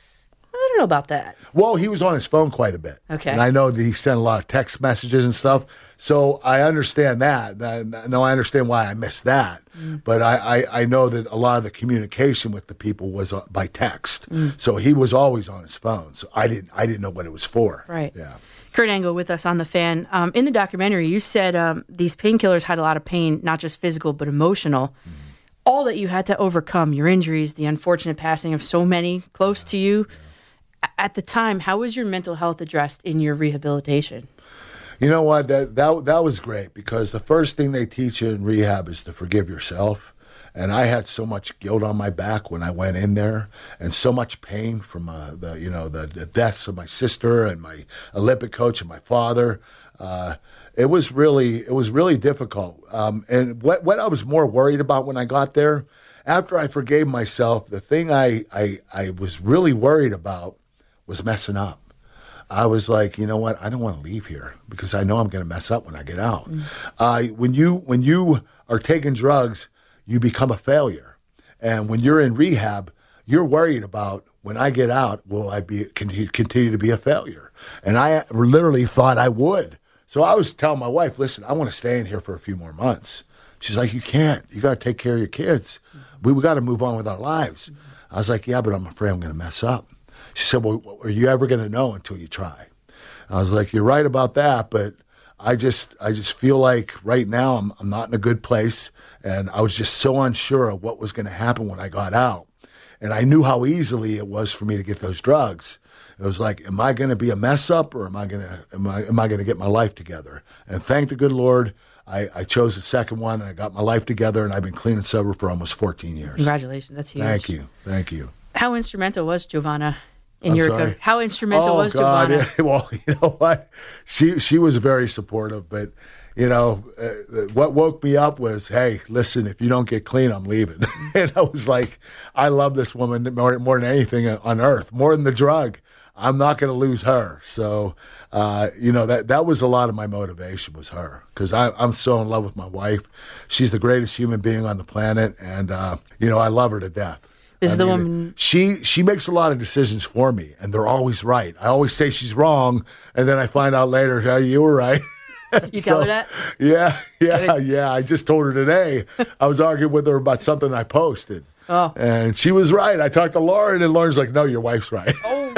I don't know about that. Well, he was on his phone quite a bit. Okay. And I know that he sent a lot of text messages and stuff. So I understand that. No, I understand why I missed that. Mm. But I, I, I know that a lot of the communication with the people was by text. Mm. So he was always on his phone. So I didn't I didn't know what it was for. Right. Yeah. Kurt Angle with us on The Fan. Um, in the documentary, you said um, these painkillers had a lot of pain, not just physical, but emotional. Mm. All that you had to overcome, your injuries, the unfortunate passing of so many close yeah. to you. Yeah. At the time, how was your mental health addressed in your rehabilitation? You know what? That that that was great, because the first thing they teach you in rehab is to forgive yourself. And I had so much guilt on my back when I went in there, and so much pain from uh, the you know the, the deaths of my sister and my Olympic coach and my father. Uh, it was really it was really difficult. Um, and what what I was more worried about when I got there, after I forgave myself, the thing I I, I was really worried about was messing up. I was like, you know what? I don't want to leave here because I know I'm going to mess up when I get out. Mm. Uh, when you when you are taking drugs, you become a failure, and when you're in rehab, you're worried about, when I get out, will I be continue, continue to be a failure? And I literally thought I would. So I was telling my wife, listen, I want to stay in here for a few more months. She's like, you can't. You got to take care of your kids. We we got to move on with our lives. I was like, yeah, but I'm afraid I'm going to mess up. She said, well, are you ever going to know until you try? I was like, you're right about that, but I just I just feel like right now I'm I'm not in a good place, and I was just so unsure of what was going to happen when I got out. And I knew how easily it was for me to get those drugs. It was like, am I going to be a mess up, or am I going to am I am I going to get my life together? And thank the good Lord, I, I chose the second one, and I got my life together, and I've been clean and sober for almost fourteen years. Congratulations, that's huge. Thank you, thank you. How instrumental was Giovanna in I'm your sorry? recovery? How instrumental oh, was God. Giovanna? Yeah. Well, you know what? She she was very supportive, but you know uh, what woke me up was, hey, listen, if you don't get clean, I'm leaving. And I was like, I love this woman more, more than anything on earth, more than the drug. I'm not going to lose her. So, uh, you know, that that was a lot of my motivation, was her, because I'm so in love with my wife. She's the greatest human being on the planet, and uh, you know, I love her to death. Is I the mean, woman she she makes a lot of decisions for me, and they're always right. I always say she's wrong, and then I find out later, hey, you were right. You so, tell her that? Yeah, yeah, yeah. I just told her today. I was arguing with her about something I posted. Oh. And she was right. I talked to Lauren, and Lauren's like, no, your wife's right. Oh.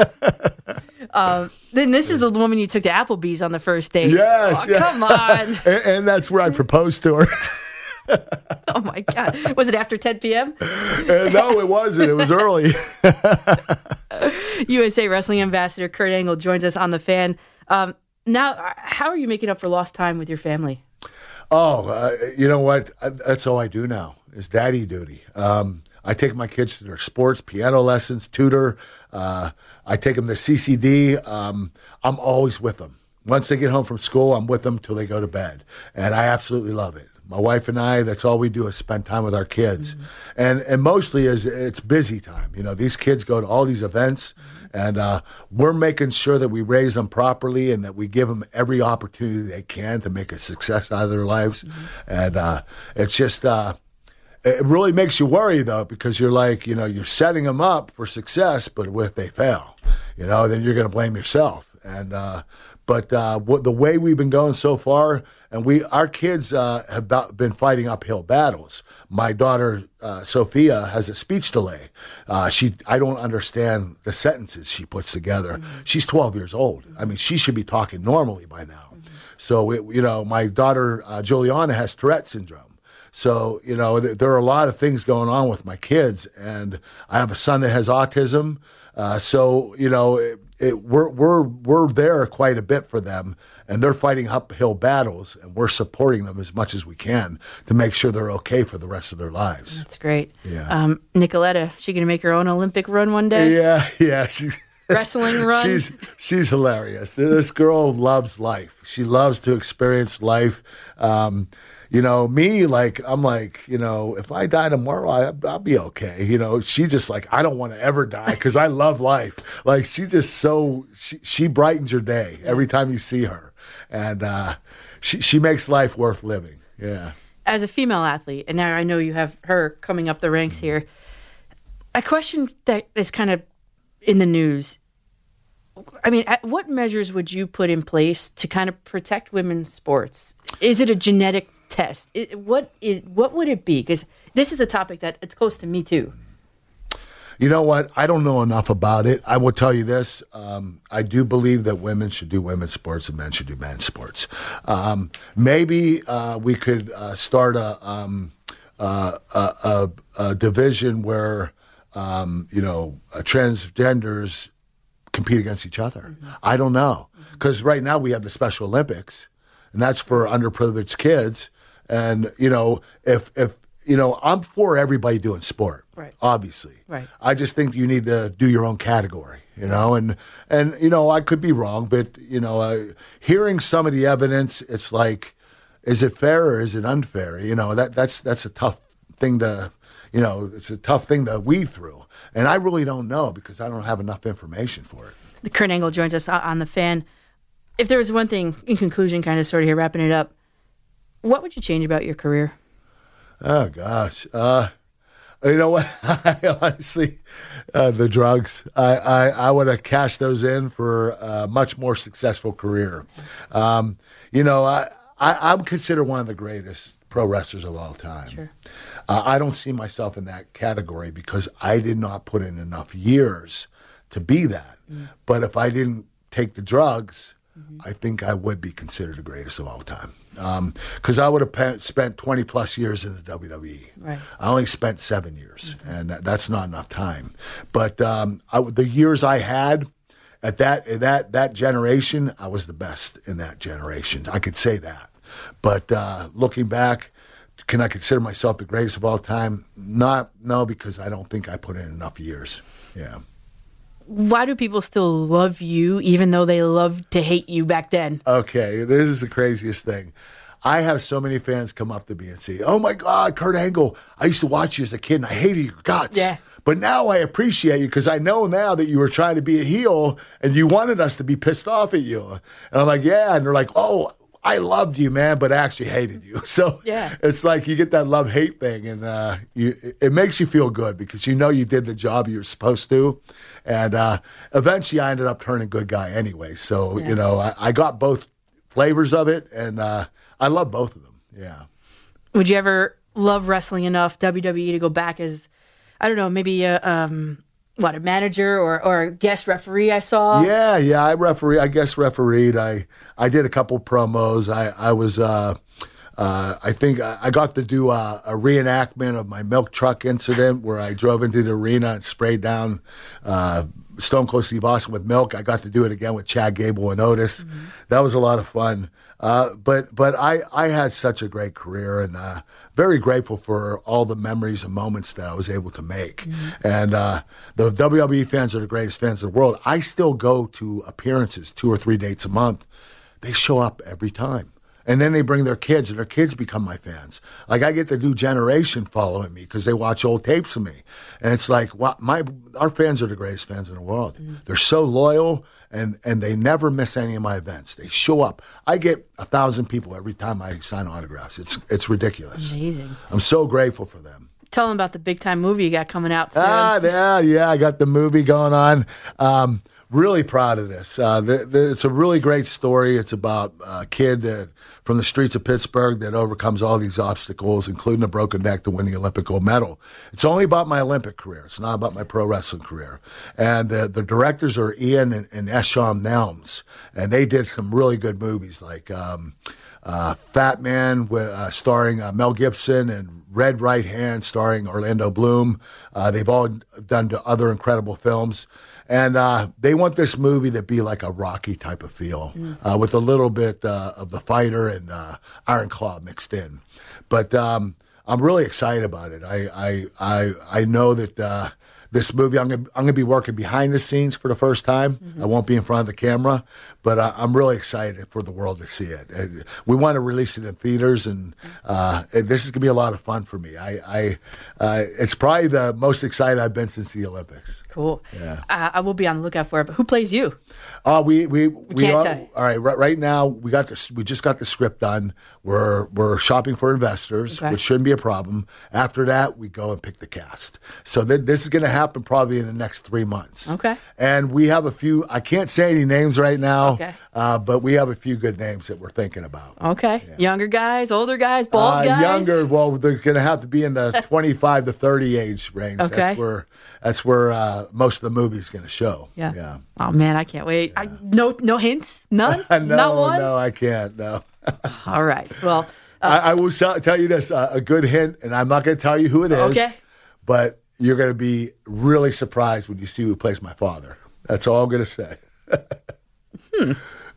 um, then this is the woman you took to Applebee's on the first date. Yes. Oh, yeah. Come on. and, and that's where I proposed to her. Oh, my God. Was it after ten p.m.? uh, no, it wasn't. It was early. U S A Wrestling Ambassador Kurt Angle joins us on The Fan. Um, now, how are you making up for lost time with your family? Oh, uh, you know what? I, that's all I do now is daddy duty. Um, I take my kids to their sports, piano lessons, tutor. Uh, I take them to C C D. Um, I'm always with them. Once they get home from school, I'm with them till they go to bed. And I absolutely love it. My wife and I, that's all we do is spend time with our kids. Mm-hmm. And and mostly is it's busy time. You know, these kids go to all these events, mm-hmm. and uh, we're making sure that we raise them properly and that we give them every opportunity they can to make a success out of their lives. Mm-hmm. And uh, it's just, uh, it really makes you worry, though, because you're like, you know, you're setting them up for success, but what if they fail? You know, then you're going to blame yourself. And uh, But uh, what, the way we've been going so far, and we our kids uh, have about, been fighting uphill battles. My daughter uh, Sophia has a speech delay. Uh, she I don't understand the sentences she puts together. Mm-hmm. She's twelve years old. I mean, she should be talking normally by now. Mm-hmm. So it, you know, my daughter uh, Juliana has Tourette syndrome. So you know, th- there are a lot of things going on with my kids, and I have a son that has autism. Uh, so you know. It, It, we're we're we're there quite a bit for them, and they're fighting uphill battles, and we're supporting them as much as we can to make sure they're okay for the rest of their lives. That's great. Yeah. Um, Nicoletta, she going to make her own Olympic run one day? Yeah, yeah. She's wrestling run. She's she's hilarious. This girl loves life. She loves to experience life. Um, You know, me, like, I'm like, you know, if I die tomorrow, I, I'll be okay. You know, she just like, I don't want to ever die because I love life. Like, she just so, she, she brightens your day every time you see her. And uh, she, she makes life worth living. Yeah. As a female athlete, and now I know you have her coming up the ranks here, a question that is kind of in the news. I mean, what measures would you put in place to kind of protect women's sports? Is it a genetic test? It, what is, what would it be? Because this is a topic that it's close to me too. You know what? I don't know enough about it. I will tell you this. Um, I do believe that women should do women's sports and men should do men's sports. Um, maybe uh, we could uh, start a, um, uh, a, a, a division where, um, you know, uh, transgenders compete against each other. Mm-hmm. I don't know. Because mm-hmm. right now we have the Special Olympics, and that's for underprivileged kids. And, you know, if, if you know, I'm for everybody doing sport, right. obviously. Right. I just think you need to do your own category, you know, and, and you know, I could be wrong, but, you know, uh, hearing some of the evidence, it's like, is it fair or is it unfair? You know, that that's that's a tough thing to, you know, it's a tough thing to weed through. And I really don't know because I don't have enough information for it. The Kurt Angle joins us on The Fan. If there was one thing, in conclusion, kind of sort of here, wrapping it up, what would you change about your career? Oh, gosh. Uh, you know what? I honestly, uh, the drugs. I, I, I would have cashed those in for a much more successful career. Um, you know, I, I, I'm considered one of the greatest pro wrestlers of all time. Sure. Uh, I don't see myself in that category because I did not put in enough years to be that. Mm. But if I didn't take the drugs, mm-hmm. I think I would be considered the greatest of all time. Because um, I would have pe- spent twenty plus years in the W W E. Right. I only spent seven years, mm-hmm. and that, that's not enough time. But um, I, the years I had at that that that generation, I was the best in that generation. I could say that. But uh, looking back, can I consider myself the greatest of all time? Not no, because I don't think I put in enough years. Yeah. Why do people still love you, even though they loved to hate you back then? Okay, this is the craziest thing. I have so many fans come up to me and say, oh, my God, Kurt Angle, I used to watch you as a kid, and I hated your guts. Yeah. But now I appreciate you because I know now that you were trying to be a heel, and you wanted us to be pissed off at you. And I'm like, yeah. And they're like, oh, I loved you, man, but I actually hated you. So yeah. It's like you get that love-hate thing, and uh, you, it makes you feel good because you know you did the job you were supposed to. And uh, eventually I ended up turning good guy anyway. So, yeah. you know, I, I got both flavors of it, and uh, I love both of them. Yeah. Would you ever love wrestling enough, W W E, to go back as, I don't know, maybe a, um, what, a manager or, or a guest referee I saw? Yeah, yeah, I referee. I guess refereed. I, I did a couple promos. I, I was... Uh, Uh, I think I got to do a, a reenactment of my milk truck incident where I drove into the arena and sprayed down uh, Stone Cold Steve Austin with milk. I got to do it again with Chad Gable and Otis. Mm-hmm. That was a lot of fun. Uh, but but I, I had such a great career, and uh, very grateful for all the memories and moments that I was able to make. Mm-hmm. And uh, the W W E fans are the greatest fans in the world. I still go to appearances two or three dates a month. They show up every time. And then they bring their kids, and their kids become my fans. Like, I get the new generation following me because they watch old tapes of me. And it's like, wow, my our fans are the greatest fans in the world. Mm-hmm. They're so loyal, and, and they never miss any of my events. They show up. I get a thousand people every time I sign autographs. It's it's ridiculous. Amazing. I'm so grateful for them. Tell them about the big-time movie you got coming out soon. Ah, yeah, yeah. I got the movie going on. Um, really proud of this. Uh, the, the, it's a really great story. It's about a kid that, from the streets of Pittsburgh that overcomes all these obstacles, including a broken neck, to win the Olympic gold medal. It's only about my Olympic career. It's not about my pro wrestling career. And the, the directors are Ian and, and Esham Nelms, and they did some really good movies like um, uh, Fat Man, with, uh, starring uh, Mel Gibson, and Red Right Hand, starring Orlando Bloom. Uh, they've all done other incredible films. And uh, they want this movie to be like a Rocky type of feel, mm. uh, with a little bit uh, of the fighter and uh, Iron Claw mixed in. But um, I'm really excited about it. I I I, I know that uh, this movie, I'm gonna I'm gonna be working behind the scenes for the first time. Mm-hmm. I won't be in front of the camera, but I, I'm really excited for the world to see it. And we want to release it in theaters, and, uh, and this is gonna be a lot of fun for me. I, I uh, it's probably the most excited I've been since the Olympics. Cool. Yeah. Uh, I will be on the lookout for it. But who plays you? Uh, we we we, we can't are, tell you. All right. Right, right now, we got this. We just got the script done. We're we're shopping for investors, Okay. which shouldn't be a problem. After that, we go and pick the cast. So th- this is going to happen probably in the next three months. Okay. And we have a few. I can't say any names right now. Okay. Uh, but we have a few good names that we're thinking about. Okay. Yeah. Younger guys, older guys, bald uh, guys. Younger. Well, they're going to have to be in the twenty-five to thirty age range. Okay. That's where that's where uh, most of the movie's going to show. Yeah. Yeah. Oh man, I can't wait. I, no, no hints, none, no, not one. no, I can't. No. All right. Well, uh, I, I will tell, tell you this: uh, a good hint, and I'm not going to tell you who it is. Okay. But you're going to be really surprised when you see who plays my father. That's all I'm going to say. hmm.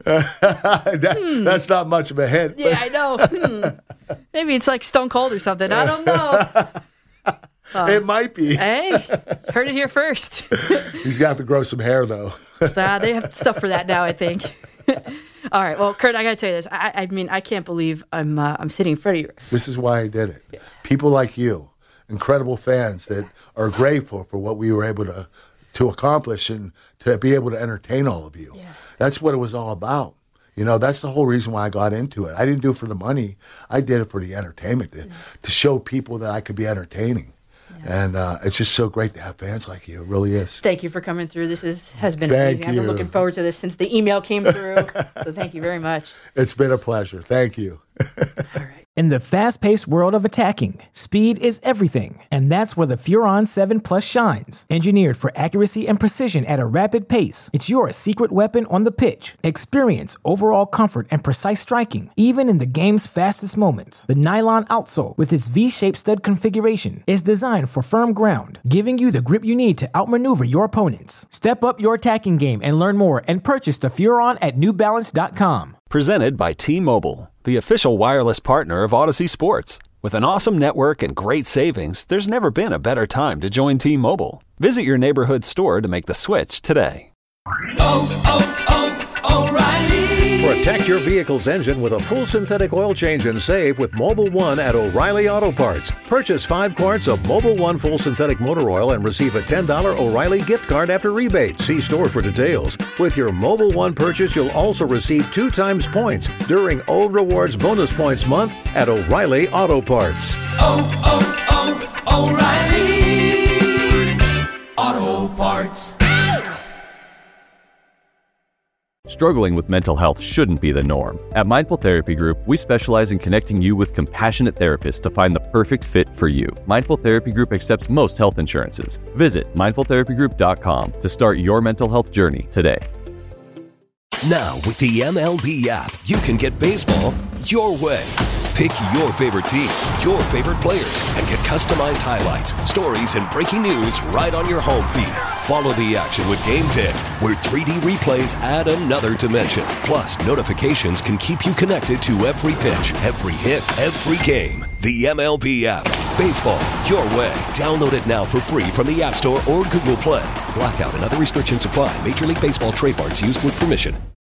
that, hmm. That's not much of a hint. Yeah, I know. Hmm. Maybe it's like Stone Cold or something. I don't know. Uh, it might be. Hey, heard it here first. He's got to grow some hair, though. uh, they have stuff for that now, I think. All right. Well, Kurt, I got to tell you this. I, I mean, I can't believe I'm uh, I'm sitting in front of you. This is why I did it. Yeah. People like you, incredible fans that are grateful for what we were able to to accomplish and to be able to entertain all of you. Yeah. That's what it was all about. You know, that's the whole reason why I got into it. I didn't do it for the money. I did it for the entertainment, to, yeah. to show people that I could be entertaining. Yeah. And uh, it's just so great to have fans like you. It really is. Thank you for coming through. This is, has been thank amazing. You. I've been looking forward to this since the email came through. So thank you very much. It's been a pleasure. Thank you. All right. In the fast-paced world of attacking, speed is everything, and that's where the Furon seven Plus shines. Engineered for accuracy and precision at a rapid pace, it's your secret weapon on the pitch. Experience overall comfort and precise striking, even in the game's fastest moments. The nylon outsole, with its V-shaped stud configuration, is designed for firm ground, giving you the grip you need to outmaneuver your opponents. Step up your attacking game and learn more and purchase the Furon at New Balance dot com. Presented by T-Mobile, the official wireless partner of Odyssey Sports. With an awesome network and great savings, there's never been a better time to join T-Mobile. Visit your neighborhood store to make the switch today. Oh, oh, oh, O'Reilly! Protect your vehicle's engine with a full synthetic oil change and save with Mobile One at O'Reilly Auto Parts. Purchase five quarts of Mobile One full synthetic motor oil and receive a ten dollars O'Reilly gift card after rebate. See store for details. With your Mobile One purchase, you'll also receive two times points during O Rewards Bonus Points Month at O'Reilly Auto Parts. Oh, oh, oh, O'Reilly Auto Parts. Struggling with mental health shouldn't be the norm. At Mindful Therapy Group, we specialize in connecting you with compassionate therapists to find the perfect fit for you. Mindful Therapy Group accepts most health insurances. Visit mindful therapy group dot com to start your mental health journey today. Now, with the M L B app, you can get baseball your way. Pick your favorite team, your favorite players, and get customized highlights, stories, and breaking news right on your home feed. Follow the action with Game ten, where three D replays add another dimension. Plus, notifications can keep you connected to every pitch, every hit, every game. The M L B app. Baseball your way. Download it now for free from the App Store or Google Play. Blackout and other restrictions apply. Major League Baseball trademarks used with permission.